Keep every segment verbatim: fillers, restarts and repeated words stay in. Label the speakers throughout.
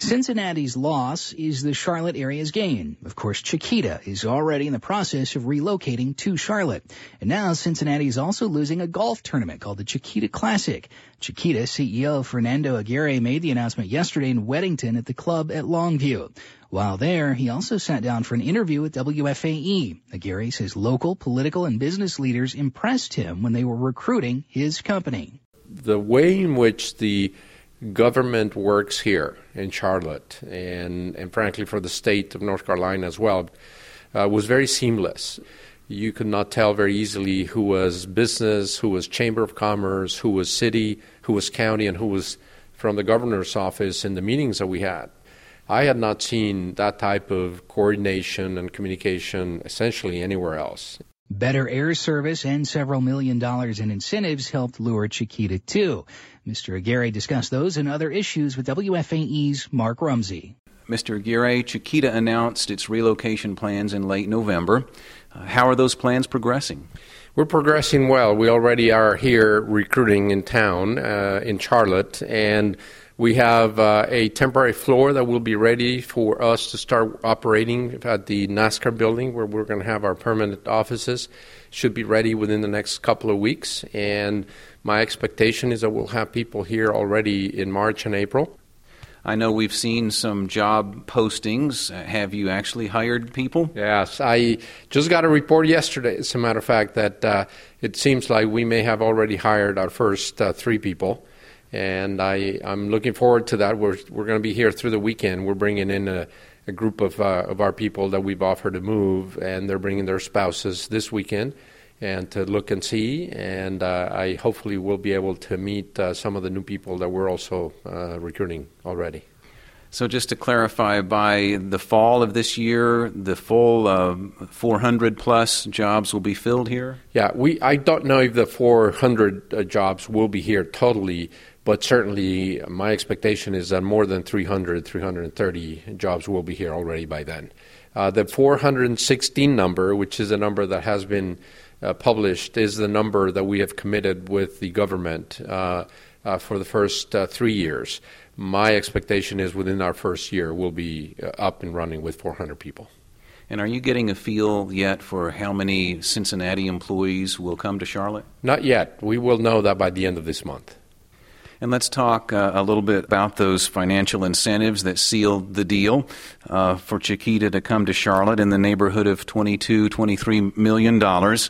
Speaker 1: Cincinnati's loss is the Charlotte area's gain. Of course, Chiquita is already in the process of relocating to Charlotte. And now Cincinnati is also losing a golf tournament called the Chiquita Classic. Chiquita C E O Fernando Aguirre made the announcement yesterday in Weddington at the club at Longview. While there, he also sat down for an interview with W F A E. Aguirre says local political and business leaders impressed him when they were recruiting his company.
Speaker 2: The way in which the government works here in Charlotte, and, and frankly for the state of North Carolina as well, uh, was very seamless. You could not tell very easily who was business, who was Chamber of Commerce, who was city, who was county, and who was from the governor's office in the meetings that we had. I had not seen that type of coordination and communication essentially anywhere else.
Speaker 1: Better air service and several million dollars in incentives helped lure Chiquita too. Mister Aguirre discussed those and other issues with W F A E's Mark Rumsey.
Speaker 3: Mister Aguirre, Chiquita announced its relocation plans in late November. Uh, how are those plans progressing?
Speaker 2: We're progressing well. We already are here recruiting in town, uh, in Charlotte, and we have uh, a temporary floor that will be ready for us to start operating at the NASCAR building where we're going to have our permanent offices. Should be ready within the next couple of weeks, and my expectation is that we'll have people here already in March and April.
Speaker 3: I know we've seen some job postings. Uh, have you actually hired people?
Speaker 2: Yes, I just got a report yesterday, as a matter of fact, that uh, it seems like we may have already hired our first uh, three people. And I, I'm looking forward to that. We're we're going to be here through the weekend. We're bringing in a, a group of uh, of our people that we've offered to move, and they're bringing their spouses this weekend and to look and see. And uh, I hopefully will be able to meet uh, some of the new people that we're also uh, recruiting already.
Speaker 3: So just to clarify, by the fall of this year, the full uh, four hundred plus jobs will be filled here?
Speaker 2: Yeah, we. I don't know if the four hundred uh, jobs will be here totally, but certainly my expectation is that more than three hundred, three hundred thirty jobs will be here already by then. Uh, the four hundred sixteen number, which is a number that has been uh, published, is the number that we have committed with the government uh, uh, for the first uh, three years. My expectation is within our first year we'll be uh, up and running with four hundred people.
Speaker 3: And are you getting a feel yet for how many Cincinnati employees will come to Charlotte?
Speaker 2: Not yet. We will know that by the end of this month.
Speaker 3: And let's talk uh, a little bit about those financial incentives that sealed the deal uh, for Chiquita to come to Charlotte in the neighborhood of twenty-two, twenty-three million dollars.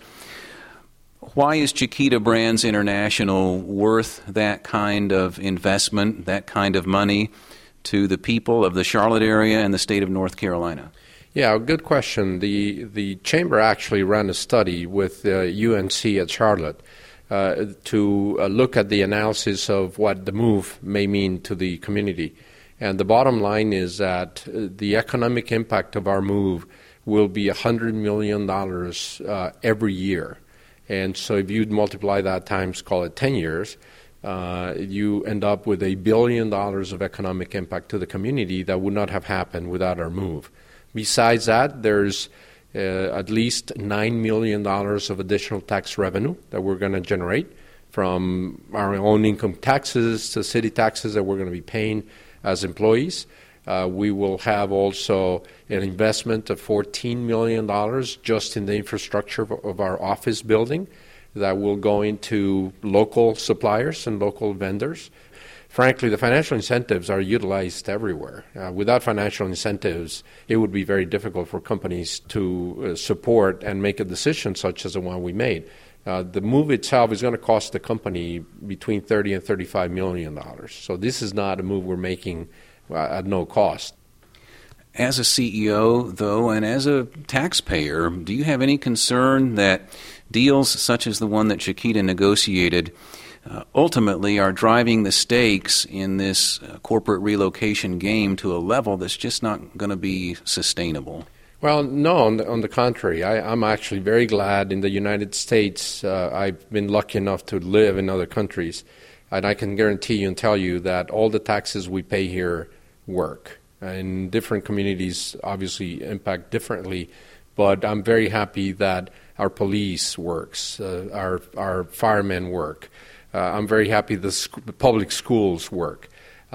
Speaker 3: Why is Chiquita Brands International worth that kind of investment, that kind of money to the people of the Charlotte area and the state of North Carolina?
Speaker 2: Yeah, good question. The the Chamber actually ran a study with uh, U N C at Charlotte uh, to uh, look at the analysis of what the move may mean to the community. And the bottom line is that uh, the economic impact of our move will be one hundred million dollars uh, every year. And so if you'd multiply that times, call it ten years, uh, you end up with a billion dollars of economic impact to the community that would not have happened without our move. Besides that, there's uh, at least nine million dollars of additional tax revenue that we're going to generate from our own income taxes to city taxes that we're going to be paying as employees. Uh, we will have also an investment of fourteen million dollars just in the infrastructure of, of our office building that will go into local suppliers and local vendors. Frankly, the financial incentives are utilized everywhere. Uh, without financial incentives, it would be very difficult for companies to uh, support and make a decision such as the one we made. Uh, the move itself is going to cost the company between thirty and thirty-five million dollars. So this is not a move we're making at no cost.
Speaker 3: As a C E O, though, and as a taxpayer, do you have any concern that deals such as the one that Chiquita negotiated uh, ultimately are driving the stakes in this uh, corporate relocation game to a level that's just not going to be sustainable?
Speaker 2: Well, no, on the, on the contrary. I, I'm actually very glad in the United States. Uh, I've been lucky enough to live in other countries, and I can guarantee you and tell you that all the taxes we pay here work. And different communities obviously impact differently, but I'm very happy that our police works, uh, our our firemen work. Uh, I'm very happy the, sc- the public schools work. Uh,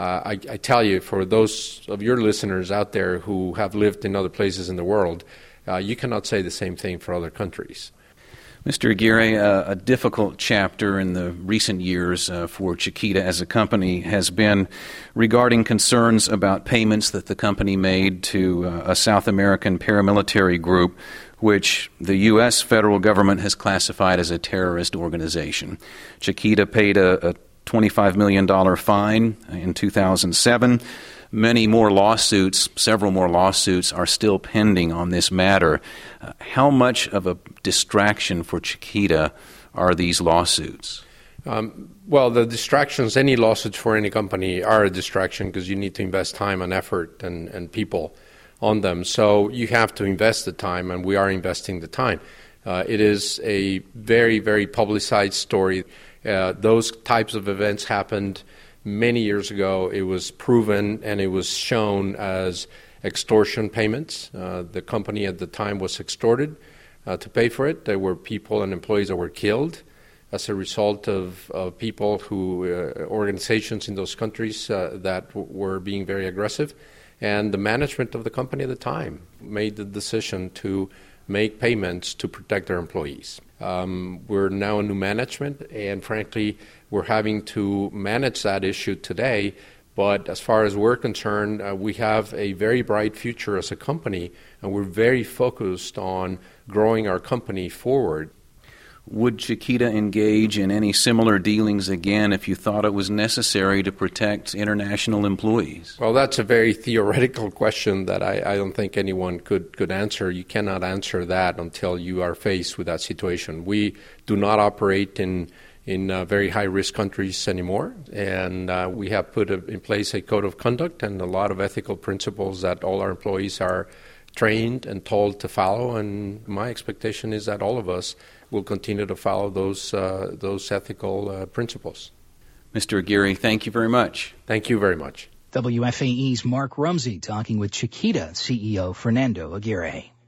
Speaker 2: Uh, I, I tell you, for those of your listeners out there who have lived in other places in the world, uh, you cannot say the same thing for other countries.
Speaker 3: Mister Aguirre, uh, a difficult chapter in the recent years uh, for Chiquita as a company has been regarding concerns about payments that the company made to uh, a South American paramilitary group, which the U S federal government has classified as a terrorist organization. Chiquita paid a, a twenty-five million dollars fine in two thousand seven. Many more lawsuits, several more lawsuits, are still pending on this matter. Uh, how much of a distraction for Chiquita are these lawsuits?
Speaker 2: Um, well, the distractions, any lawsuits for any company are a distraction because you need to invest time and effort and, and people on them. So you have to invest the time, and we are investing the time. Uh, it is a very, very publicized story. Uh, those types of events happened many years ago. It was proven and it was shown as extortion payments. Uh, the company at the time was extorted uh, to pay for it. There were people and employees that were killed as a result of, of people who, uh, organizations in those countries uh, that w- were being very aggressive. And the management of the company at the time made the decision to make payments to protect their employees. Um, we're now a new management, and frankly, we're having to manage that issue today. But as far as we're concerned, uh, we have a very bright future as a company, and we're very focused on growing our company forward.
Speaker 3: Would Chiquita engage in any similar dealings again if you thought it was necessary to protect international employees?
Speaker 2: Well, that's a very theoretical question that I, I don't think anyone could, could answer. You cannot answer that until you are faced with that situation. We do not operate in in uh, very high-risk countries anymore, and uh, we have put a, in place a code of conduct and a lot of ethical principles that all our employees are trained and told to follow, and my expectation is that all of us will continue to follow those uh, those ethical uh, principles.
Speaker 3: Mister Aguirre, thank you very much.
Speaker 2: Thank you very much.
Speaker 1: W F A E's Mark Rumsey talking with Chiquita C E O Fernando Aguirre.